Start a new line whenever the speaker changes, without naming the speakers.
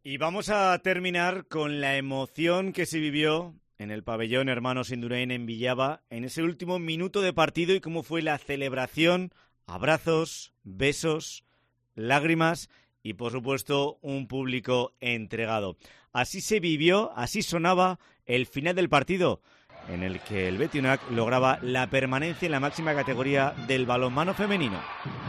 Y vamos a terminar con la emoción que se vivió en el pabellón Hermanos Indurain en Villava en ese último minuto de partido y cómo fue la celebración, abrazos, besos, lágrimas y por supuesto un público entregado. Así se vivió, así sonaba el final del partido en el que el Betionac lograba la permanencia en la máxima categoría del balonmano femenino.